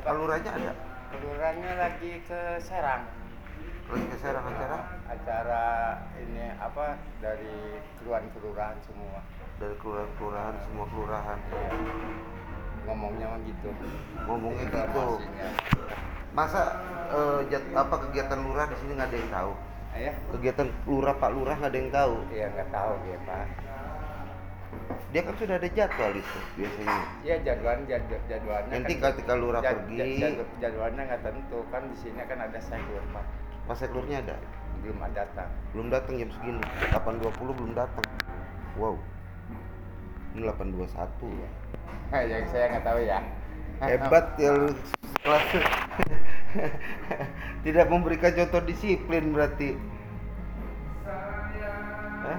Pak? Lurahnya ada? Kelurahannya lagi ke Serang. Lagi ke Serang acara? Acara ini apa dari kelurahan semua. Dari kelurahan semua kelurahan. Iya. Ngomongnya mah gitu. Ngomongnya gitu. Informasinya. Masa apa kegiatan lurah di sini nggak ada yang tahu? Ya? Kegiatan lurah Pak Lurah nggak ada yang tahu. Iya nggak tahu dia Pak. Dia kan sudah ada jadwal itu biasanya. Iya jadwalnya. Nanti kan, ketika lurah pergi. Jadwalnya nggak tentu kan di sini kan ada sekur Pak. Pas sekurnya ada? Belum datang. Belum datang jam segini. 8.20 belum datang. Wow. Ini 8.21. Iya. Yang saya nggak tahu ya. Hebat ya lu kelas. Tidak memberikan contoh disiplin berarti. Hah?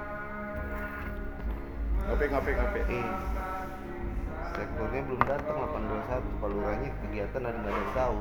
Ngopi. Sektornya belum datang 8.21. Kalau lurahnya kegiatan ada nggak ada yang tahu.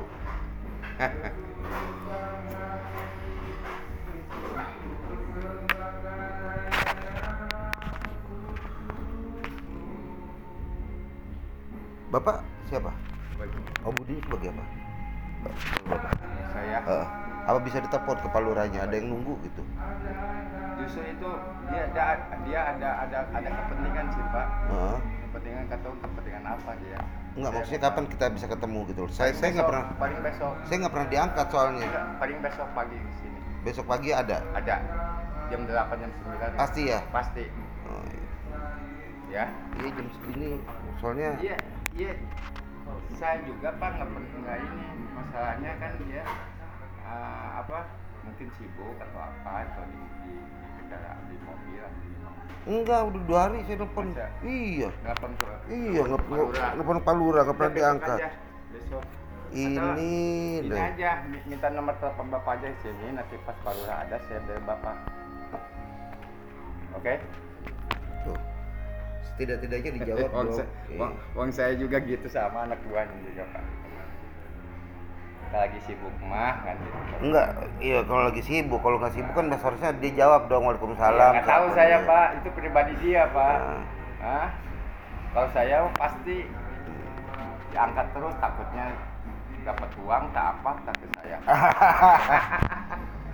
Bapak siapa? Oh Budi sebagai apa? Bapak. Saya. Apa bisa ditelepon ke Pak Lurahnya? Ada yang nunggu gitu? Justru itu dia ada kepentingan sih Pak. Kepentingan kepentingan apa dia? Enggak, maksudnya kapan kita bisa ketemu gitu? Saya nggak pernah. Paling besok. Saya nggak pernah diangkat soalnya. Enggak, paling besok pagi di sini. Besok pagi ada? Ada. Jam 8 jam 9. Pasti ya? Pasti. Oh, iya. Ya. Iya jam segini soalnya. Iya. Saya juga Pak nggak ini masalahnya kan dia mungkin sibuk atau apa atau di kendaraan di mobil atau di mana. Enggak, udah 2 hari saya telepon. Masa? Iya. Telepon ke Iya, telepon Pak Lurah nggak pernah diangkat. Besok. Ini deh. aja minta nomor telepon Bapak aja di sini, nanti pas Pak Lurah ada saya dari Bapak. Oke? Tuh. Setidak-tidaknya dijawab dong. Uang saya juga gitu sama anak buahnya juga Pak. Kita lagi sibuk mah kan gitu. Enggak, iya kalau lagi sibuk, kalau nggak sibuk kan seharusnya dia jawab dong Waalaikumsalam. Nggak tahu saya Pak, itu pribadi dia Pak. Nah. Kalau saya pasti diangkat terus takutnya dapat uang tak apa tak ke saya.